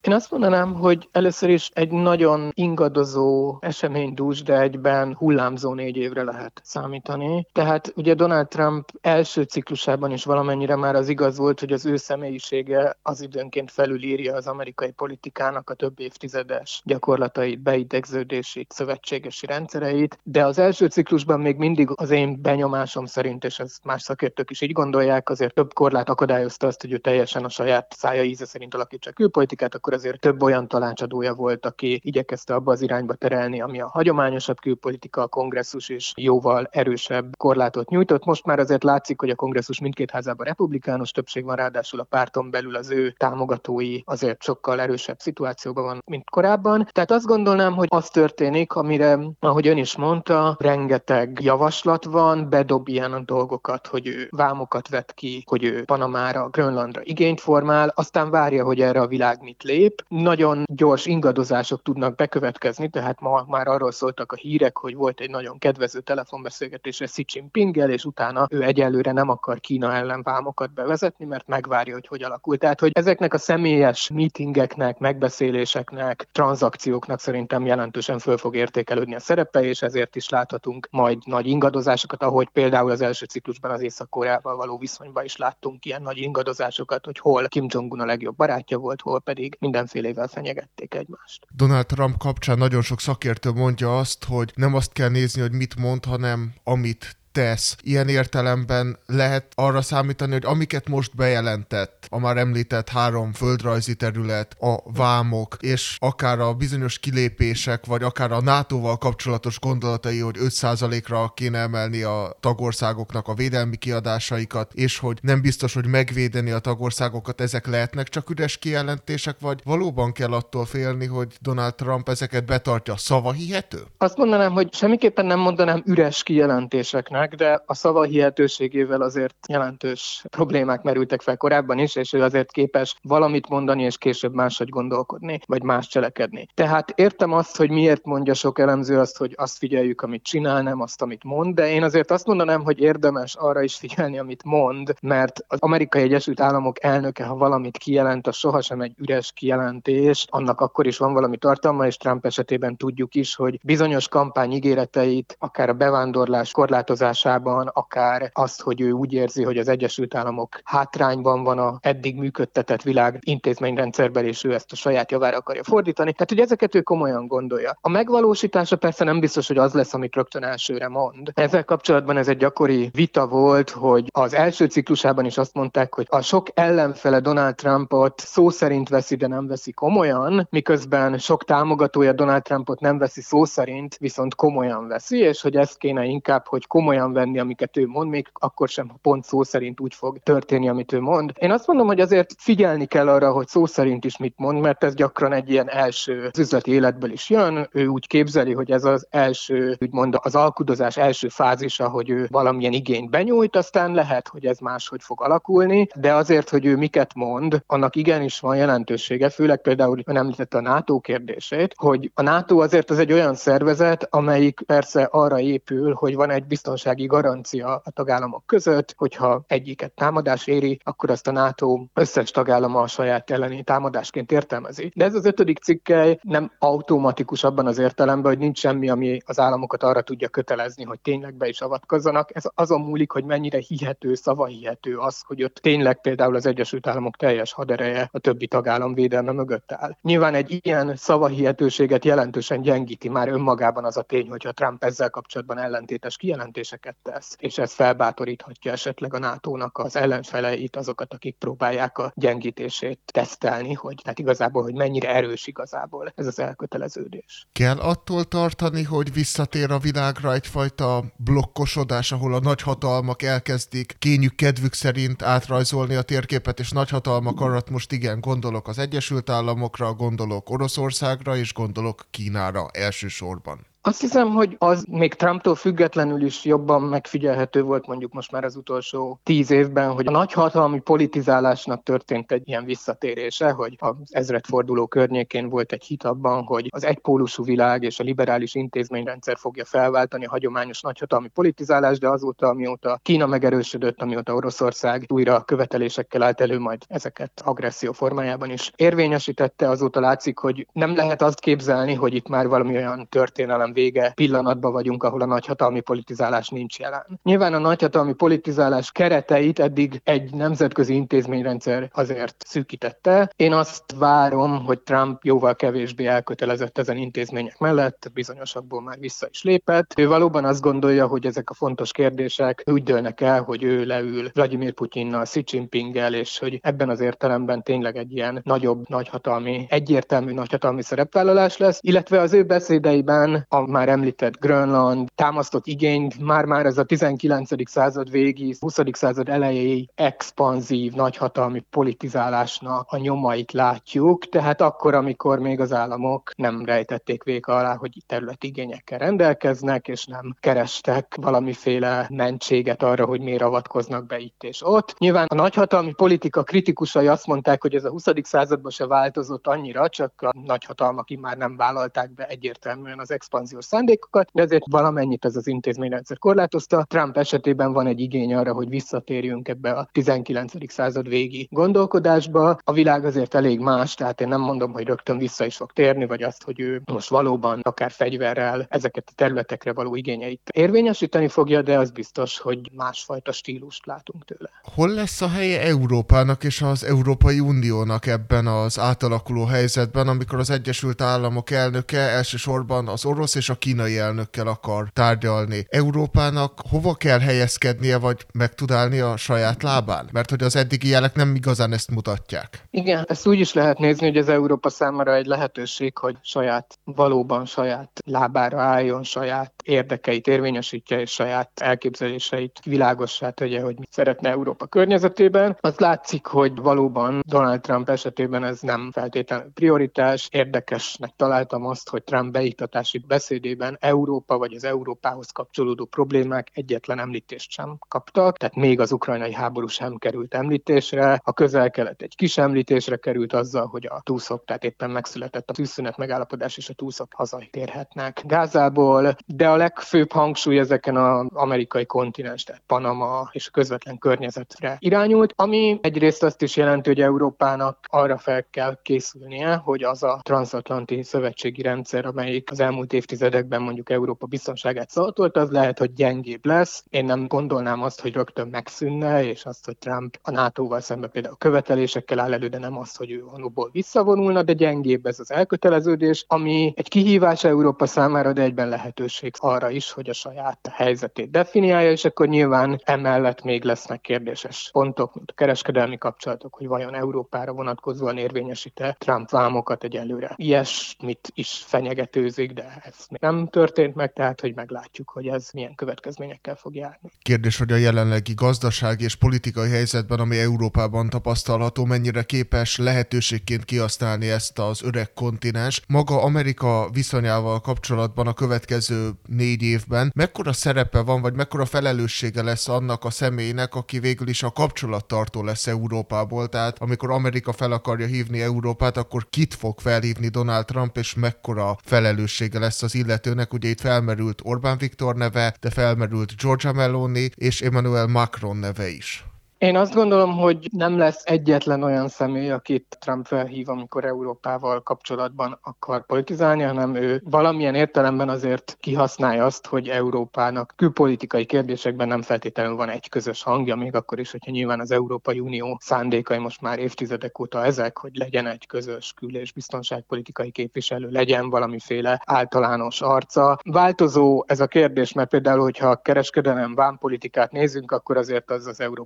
Én azt mondanám, hogy először is egy nagyon ingadozó eseménydús, de egyben hullámzó 4 évre lehet számítani. Tehát ugye Donald Trump első ciklusában is valamennyire már az igaz volt, hogy az ő személyisége az időnként felülírja az amerikai politikának a több évtizedes gyakorlatait, beidegződési, szövetségesi rendszereit, de az első ciklusban még mindig az én benyomásom szerint, és ez más szakértők is így gondolják, azért több korlát akadályozta azt, hogy ő teljesen a saját szája íze szerint alakítsa a külpolitikát, akkor azért több olyan tanácsadója volt, aki igyekezte abba az irányba terelni, ami a hagyományosabb külpolitika, a kongresszus is jóval erősebb korlátot nyújtott. Most már azért látszik, hogy a kongresszus mindkét házában republikánus többség van, ráadásul a párton belül az ő támogatói azért sokkal erősebb szituációban van, mint korábban. Tehát azt gondolnám, hogy az történik, amire, ahogy ön is mondta, rengeteg javaslat van, bedob ilyen dolgokat, hogy ő vámokat vet ki, hogy ő Panamára, Grönlandra igényt formál, aztán várja, hogy erre a világ mit lép. Nagyon gyors ingadozások tudnak bekövetkezni, tehát ma már arról szóltak a hírek, hogy volt egy nagyon kedvező telefonbeszélgetése Xi Jinpinggel, és utána ő egyelőre nem akar Kína ellen vámokat bevezetni, mert megvárja, hogy alakul. Tehát, hogy ezeknek a személyes meetingeknek, megbeszéléseknek, tranzakcióknak szerintem jelentősen föl fog értékelődni a szerepe, és ezért is láthatunk majd nagy ingadozásokat, ahogy például az első ciklusban az Észak-Koreával való viszonyban is láttunk ilyen nagy ingadozásokat, hogy hol Kim Jong-un a legjobb barátja volt, hol pedig mindenfélével fenyegették egymást. Donald Trump kapcsán nagyon sok szakértő mondja azt, hogy nem azt kell nézni, hogy mit mond, hanem amit tesz. Ilyen értelemben lehet arra számítani, hogy amiket most bejelentett, a már említett 3 földrajzi terület, a vámok, és akár a bizonyos kilépések, vagy akár a NATO-val kapcsolatos gondolatai, hogy 5%-ra kéne emelni a tagországoknak a védelmi kiadásaikat, és hogy nem biztos, hogy megvédeni a tagországokat, ezek lehetnek csak üres kijelentések, vagy valóban kell attól félni, hogy Donald Trump ezeket betartja? Szavahihető? Azt mondanám, hogy semmiképpen nem mondanám üres kijelentéseknek, de a szava hihetőségével azért jelentős problémák merültek fel korábban is, és ő azért képes valamit mondani, és később máshogy gondolkodni, vagy más cselekedni. Tehát értem azt, hogy miért mondja sok elemző azt, hogy azt figyeljük, amit csinál, nem azt, amit mond, de én azért azt mondanám, hogy érdemes arra is figyelni, amit mond, mert az Amerikai Egyesült Államok elnöke, ha valamit kijelent, az sohasem egy üres kijelentés, annak akkor is van valami tartalma, és Trump esetében tudjuk is, hogy bizonyos kampányígéreteit, akár a bevándorlás korlátozásában, akár azt, hogy ő úgy érzi, hogy az Egyesült Államok hátrányban van a eddig működtetett világ intézményrendszerben, és ő ezt a saját javára akarja fordítani. Tehát, hogy ezeket ő komolyan gondolja. A megvalósítása persze nem biztos, hogy az lesz, amit rögtön elsőre mond. Ezzel kapcsolatban ez egy gyakori vita volt, hogy az első ciklusában is azt mondták, hogy a sok ellenfele Donald Trumpot szó szerint veszi, de nem veszi komolyan, miközben sok támogatója Donald Trumpot nem veszi szó szerint, viszont komolyan veszi, és hogy ezt kéne inkább, hogy komolyan venni, amiket ő mond, még akkor sem, ha pont szó szerint úgy fog történni, amit ő mond. Én azt mondom, hogy azért figyelni kell arra, hogy szó szerint is mit mond, mert ez gyakran egy ilyen első üzleti életből is jön. Ő úgy képzeli, hogy ez az első, úgymond az alkudozás első fázisa, hogy ő valamilyen igényt benyújt, aztán lehet, hogy ez máshogy fog alakulni, de azért, hogy ő miket mond, annak igenis van jelentősége, főleg például ön említette a NATO kérdését, hogy a NATO azért az egy olyan szervezet, amelyik persze arra épül, hogy van egy biztonsági garancia a tagállamok között, hogyha egyiket támadás éri, akkor azt a NATO összes tagállama a saját elleni támadásként értelmezi. De ez az 5. cikkely nem automatikus abban az értelemben, hogy nincs semmi, ami az államokat arra tudja kötelezni, hogy tényleg be is avatkozzanak. Ez azon múlik, hogy mennyire hihető, szavahihető az, hogy ott tényleg például az Egyesült Államok teljes hadereje a többi tagállam védelme mögött áll. Nyilván egy ilyen szavahihetőséget jelentősen gyengíti már önmagában az a tény, hogyha Trump ezzel kapcsolatban ellentétes kijelentéseket tesz, és ez felbátoríthatja esetleg a NATO-nak az ellenfeleit, azokat, akik próbálják a gyengítését tesztelni, tehát igazából, hogy mennyire erős igazából ez az elköteleződés. Kell attól tartani, hogy visszatér a világra egyfajta blokkosodás, ahol a nagyhatalmak elkezdik kényük kedvük szerint átrajzolni a térképet, és nagyhatalmak alatt most igen, gondolok az Egyesült Államokra, gondolok Oroszországra, és gondolok Kínára elsősorban. Azt hiszem, hogy az még Trumptól függetlenül is jobban megfigyelhető volt mondjuk most már az utolsó 10 évben, hogy a nagyhatalmi politizálásnak történt egy ilyen visszatérése, hogy az ezredforduló környékén volt egy hit abban, hogy az egypólusú világ és a liberális intézményrendszer fogja felváltani a hagyományos nagyhatalmi politizálást, de azóta, amióta Kína megerősödött, amióta Oroszország újra követelésekkel állt elő, majd ezeket agresszió formájában is érvényesítette, azóta látszik, hogy nem lehet azt képzelni, hogy itt már valami olyan történelem vége pillanatban vagyunk, ahol a nagyhatalmi politizálás nincs jelen. Nyilván a nagyhatalmi politizálás kereteit eddig egy nemzetközi intézményrendszer azért szűkítette. Én azt várom, hogy Trump jóval kevésbé elkötelezett ezen intézmények mellett, bizonyosakból már vissza is lépett. Ő valóban azt gondolja, hogy ezek a fontos kérdések úgy dőlnek el, hogy ő leül Vladimir Putyinnal, Xi Jinpinggel, és hogy ebben az értelemben tényleg egy ilyen nagyobb nagyhatalmi, egyértelmű nagyhatalmi szerepvállalás lesz, illetve az ő beszédeiben a már említett Grönland támasztott igényt már ez a 19. század végi, 20. század elejéi expanzív nagyhatalmi politizálásnak a nyomait látjuk, tehát akkor, amikor még az államok nem rejtették véka alá, hogy területi igényekkel rendelkeznek, és nem kerestek valamiféle mentséget arra, hogy miért avatkoznak be itt és ott. Nyilván a nagyhatalmi politika kritikusai azt mondták, hogy ez a 20. században se változott annyira, csak a nagyhatalmak már nem vállalták be egyértelműen az expanziós szándékokat, de ezért valamennyit ez az intézményrendszer korlátozta. Trump esetében van egy igény arra, hogy visszatérjünk ebbe a 19. század végi gondolkodásba. A világ azért elég más, tehát én nem mondom, hogy rögtön vissza is fog térni, vagy azt, hogy ő most valóban akár fegyverrel ezeket a területekre való igényeit érvényesíteni fogja, de az biztos, hogy másfajta stílust látunk tőle. Hol lesz a helye Európának és az Európai Uniónak ebben az átalakuló helyzetben, amikor az Egyesült Államok elnöke elsősorban az orosz és a kínai elnökkel akar tárgyalni? Európának hova kell helyezkednie, vagy meg tud állni a saját lábán? Mert hogy az eddigi jelek nem igazán ezt mutatják. Igen, ezt úgy is lehet nézni, hogy az Európa számára egy lehetőség, hogy valóban saját lábára álljon, saját érdekeit érvényesítje, és saját elképzeléseit világossá tegye, hogy mit szeretne Európa környezetében. Az látszik, hogy valóban Donald Trump esetében ez nem feltétlenül prioritás. Érdekesnek találtam azt, hogy Trump beiktatási beszédében Európa vagy az Európához kapcsolódó problémák egyetlen említést sem kaptak, tehát még az ukrajnai háború sem került említésre, a Közel-Kelet egy kis említésre került azzal, hogy a túszok, tehát éppen megszületett a tűzszünet megállapodás, és a túszok hazatérhetnek Gázából, de a legfőbb hangsúly ezeken az amerikai kontinens, tehát Panama és a közvetlen környezetre irányult, ami egyrészt azt is jelenti, hogy Európának arra fel kell készülnie, hogy az a transatlanti szövetségi rendszer, amelyik az elmúlt évtizedekben mondjuk Európa biztonságát szavatolt, az lehet, hogy gyengébb lesz. Én nem gondolnám azt, hogy rögtön megszűnne, és azt, hogy Trump a NATO-val szemben például követelésekkel áll elő, de nem azt, hogy ő onnan visszavonulna, de gyengébb ez az elköteleződés, ami egy kihívás Európa számára, de egyben lehetőség arra is, hogy a saját helyzetét definiálja, és akkor nyilván emellett még lesznek kérdéses pontok, mint a kereskedelmi kapcsolatok, hogy vajon Európára vonatkozóan érvényesít-e Trump vámokat egyelőre. Ilyesmit is fenyegetőzik, de ez még nem történt meg, tehát hogy meglátjuk, hogy ez milyen következményekkel fog járni. Kérdés, hogy a jelenlegi gazdasági és politikai helyzetben, ami Európában tapasztalható, mennyire képes lehetőségként kihasználni ezt az öreg kontinens. Maga Amerika viszonyával kapcsolatban a következő 4 évben mekkora szerepe van, vagy mekkora felelőssége lesz annak a személynek, aki végül is a kapcsolattartó lesz Európából, tehát amikor Amerika fel akarja hívni Európát, akkor kit fog felhívni Donald Trump, és mekkora felelőssége lesz az illetőnek. Ugye itt felmerült Orbán Viktor neve, de felmerült Giorgia Meloni és Emmanuel Macron neve is. Én azt gondolom, hogy nem lesz egyetlen olyan személy, akit Trump felhív, amikor Európával kapcsolatban akar politizálni, hanem ő valamilyen értelemben azért kihasználja azt, hogy Európának külpolitikai kérdésekben nem feltétlenül van egy közös hangja, még akkor is, hogyha nyilván az Európai Unió szándékai most már évtizedek óta ezek, hogy legyen egy közös kül- és biztonságpolitikai képviselő, legyen valamiféle általános arca. Változó ez a kérdés, mert például, hogyha a kereskedelem vámpolitikát nézzünk, akkor azért az Európai Unió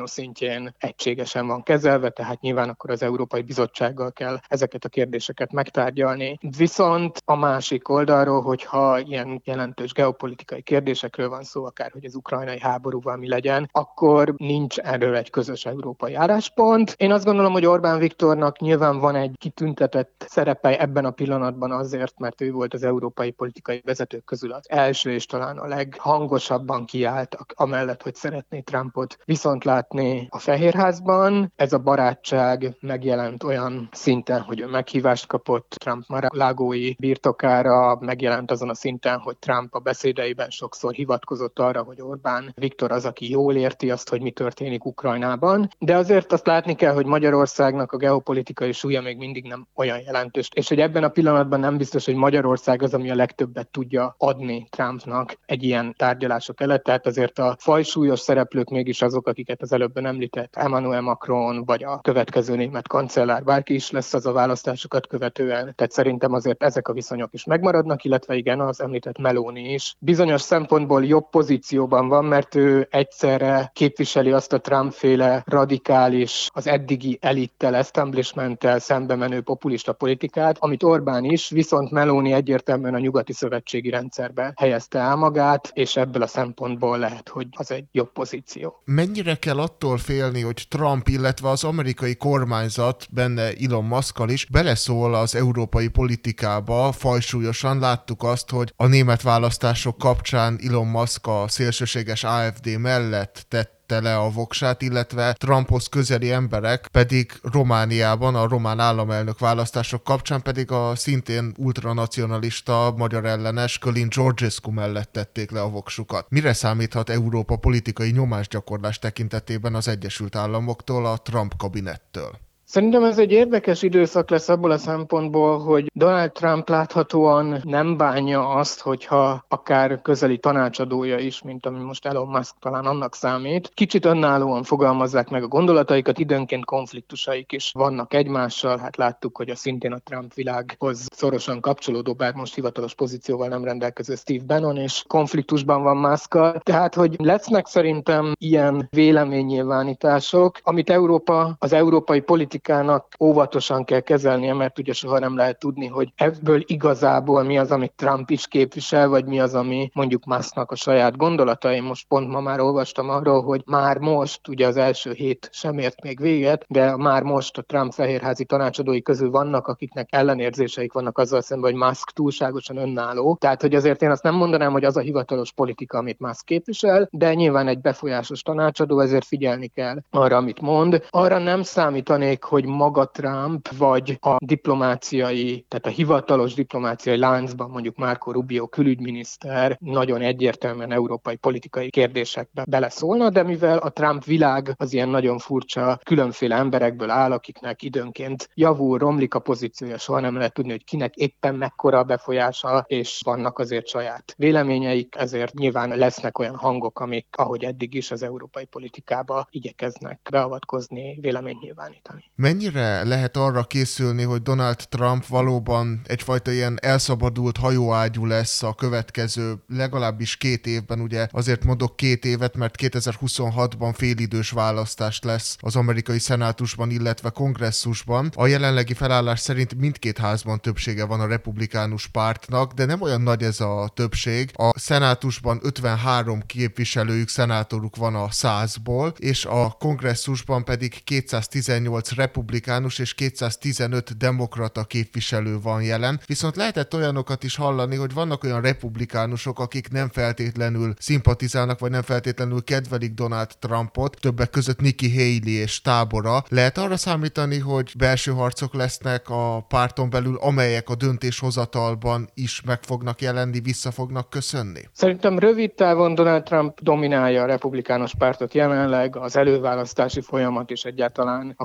Unió szintjén egységesen van kezelve, tehát nyilván akkor az Európai Bizottsággal kell ezeket a kérdéseket megtárgyalni. Viszont a másik oldalról, hogyha ilyen jelentős geopolitikai kérdésekről van szó, akár hogy az ukrajnai háborúval mi legyen, akkor nincs erről egy közös európai álláspont. Én azt gondolom, hogy Orbán Viktornak nyilván van egy kitüntetett szerepe ebben a pillanatban azért, mert ő volt az európai politikai vezetők közül az első és talán a leghangosabban kiállt amellett, hogy szeretné Trumpot viszont látni a Fehérházban. Ez a barátság megjelent olyan szinten, hogy ő meghívást kapott Trump Mar-a-Lagói birtokára, megjelent azon a szinten, hogy Trump a beszédeiben sokszor hivatkozott arra, hogy Orbán Viktor az, aki jól érti azt, hogy mi történik Ukrajnában. De azért azt látni kell, hogy Magyarországnak a geopolitikai súlya még mindig nem olyan jelentős, és hogy ebben a pillanatban nem biztos, hogy Magyarország az, ami a legtöbbet tudja adni Trumpnak egy ilyen tárgyalások előtt. Tehát azért a fajsúlyos szereplők mégis azok, akiket az előbb említett Emmanuel Macron, vagy a következő német kancellár, bárki is lesz az a választásokat követően. Tehát szerintem azért ezek a viszonyok is megmaradnak, illetve igen, az említett Meloni is. Bizonyos szempontból jobb pozícióban van, mert ő egyszerre képviseli azt a Trump-féle radikális, az eddigi elittel, establishmenttel szembe menő populista politikát, amit Orbán is, viszont Meloni egyértelműen a nyugati szövetségi rendszerbe helyezte el magát, és ebből a szempontból lehet, hogy az egy jobb pozíció. Mennyire kell attól félni, hogy Trump, illetve az amerikai kormányzat, benne Elon Muskkal is, beleszól az európai politikába fajsúlyosan? Láttuk azt, hogy a német választások kapcsán Elon Musk a szélsőséges AfD mellett tette le a voksát, illetve Trumphoz közeli emberek pedig Romániában, a román államelnök választások kapcsán pedig a szintén ultranacionalista, magyar ellenes Kölin Georgescu mellett tették le a voksukat. Mire számíthat Európa politikai nyomásgyakorlás tekintetében az Egyesült Államoktól, a Trump kabinettől? Szerintem ez egy érdekes időszak lesz abból a szempontból, hogy Donald Trump láthatóan nem bánja azt, hogyha akár közeli tanácsadója is, mint ami most Elon Musk talán annak számít, kicsit önállóan fogalmazzák meg a gondolataikat, időnként konfliktusaik is vannak egymással. Hát láttuk, hogy a szintén a Trump világhoz szorosan kapcsolódó, bár most hivatalos pozícióval nem rendelkező Steve Bannon és konfliktusban van Muskkal. Tehát, hogy lesznek szerintem ilyen véleménynyilvánítások, amit Európa, az európai politikának óvatosan kell kezelnie, mert ugye soha nem lehet tudni, hogy ebből igazából mi az, amit Trump is képvisel, vagy mi az, ami mondjuk Musknak a saját gondolatai. Most pont ma már olvastam arról, hogy már most, ugye az első hét sem ért még véget, de már most a Trump fehérházi tanácsadói közül vannak, akiknek ellenérzéseik vannak azzal szemben, hogy Musk túlságosan önálló. Tehát, hogy azért én azt nem mondanám, hogy az a hivatalos politika, amit Musk képvisel, de nyilván egy befolyásos tanácsadó, ezért figyelni kell arra, amit mond. Arra nem számítanék, hogy maga Trump vagy a diplomáciai, tehát a hivatalos diplomáciai láncban mondjuk Marco Rubio külügyminiszter nagyon egyértelműen európai politikai kérdésekbe beleszólna, de mivel a Trump világ az ilyen nagyon furcsa különféle emberekből áll, akiknek időnként javul, romlik a pozíciója, soha nem lehet tudni, hogy kinek éppen mekkora a befolyása, és vannak azért saját véleményeik, ezért nyilván lesznek olyan hangok, amik, ahogy eddig is az európai politikába igyekeznek beavatkozni, véleményt nyilvánítani. Mennyire lehet arra készülni, hogy Donald Trump valóban egyfajta ilyen elszabadult hajóágyú lesz a következő legalábbis 2 évben, ugye azért mondok 2 évet, mert 2026-ban félidős választás lesz az amerikai szenátusban, illetve kongresszusban. A jelenlegi felállás szerint mindkét házban többsége van a republikánus pártnak, de nem olyan nagy ez a többség. A szenátusban 53 képviselőjük, szenátoruk van a 100-ból, és a kongresszusban pedig 218 republikánus és 215 demokrata képviselő van jelen. Viszont lehetett olyanokat is hallani, hogy vannak olyan republikánusok, akik nem feltétlenül szimpatizálnak, vagy nem feltétlenül kedvelik Donald Trumpot, többek között Nikki Haley és tábora. Lehet arra számítani, hogy belső harcok lesznek a párton belül, amelyek a döntéshozatalban is meg fognak jelenni, vissza fognak köszönni? Szerintem rövid távon Donald Trump dominálja a republikánus pártot jelenleg, az előválasztási folyamat és egyáltalán a kampány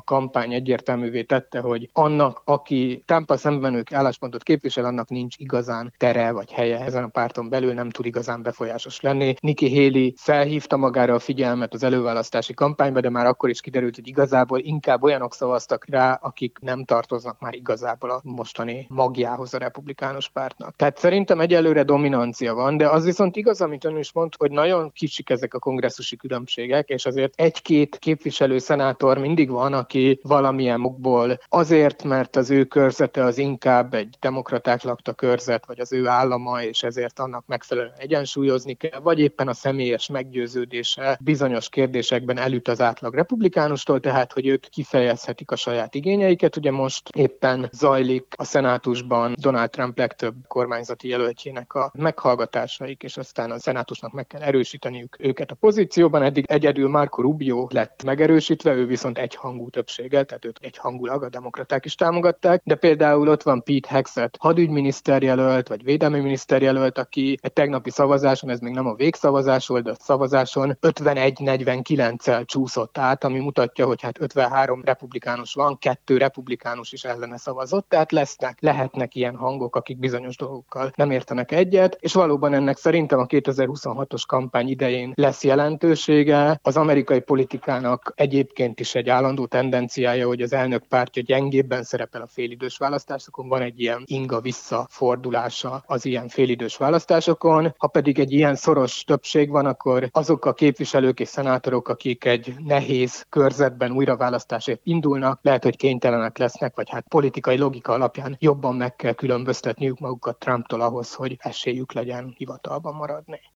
kampány egyértelművé tette, hogy annak, aki Trumppal szemben ők álláspontot képvisel, annak nincs igazán tere vagy helye ezen a párton belül, nem tud igazán befolyásos lenni. Nikki Haley felhívta magára a figyelmet az előválasztási kampányba, de már akkor is kiderült, hogy igazából inkább olyanok szavaztak rá, akik nem tartoznak már igazából a mostani magjához a republikánus pártnak. Tehát szerintem egyelőre dominancia van, de az viszont igaz, amit ön is mond, hogy nagyon kicsik ezek a kongresszusi különbségek, és azért egy-két képviselő, szenátor mindig van, aki valamilyen okból azért, mert az ő körzete az inkább egy demokraták lakta körzet, vagy az ő állama, és ezért annak megfelelően egyensúlyozni kell, vagy éppen a személyes meggyőződése bizonyos kérdésekben elüt az átlag republikánustól, tehát hogy ők kifejezhetik a saját igényeiket. Ugye most éppen zajlik a szenátusban Donald Trump legtöbb kormányzati jelöltjének a meghallgatásaik, és aztán a szenátusnak meg kell erősíteniük őket a pozícióban. Eddig egyedül Marco Rubio lett megerősítve, ő viszont egyhangú többséggel, tehát őt egyhangulag a demokraták is támogatták, de például ott van Pete Hegseth, hadügyminiszter jelölt, vagy védelmi miniszter jelölt, aki egy tegnapi szavazáson, ez még nem a végszavazás volt, de a szavazáson 51-49-el csúszott át, ami mutatja, hogy hát 53 republikánus van, 2 republikánus is ellene szavazott, tehát lehetnek ilyen hangok, akik bizonyos dolgokkal nem értenek egyet, és valóban ennek szerintem a 2026-os kampány idején lesz jelentősége. Az amerikai politikának egyébként is egy állandó tendenciája, hogy az elnök pártja gyengébben szerepel a félidős választásokon, van egy ilyen inga visszafordulása az ilyen félidős választásokon. Ha pedig egy ilyen szoros többség van, akkor azok a képviselők és szenátorok, akik egy nehéz körzetben újraválasztásért indulnak, lehet, hogy kénytelenek lesznek, vagy hát politikai logika alapján jobban meg kell különböztetniük magukat Trumptól ahhoz, hogy esélyük legyen hivatalban maradni.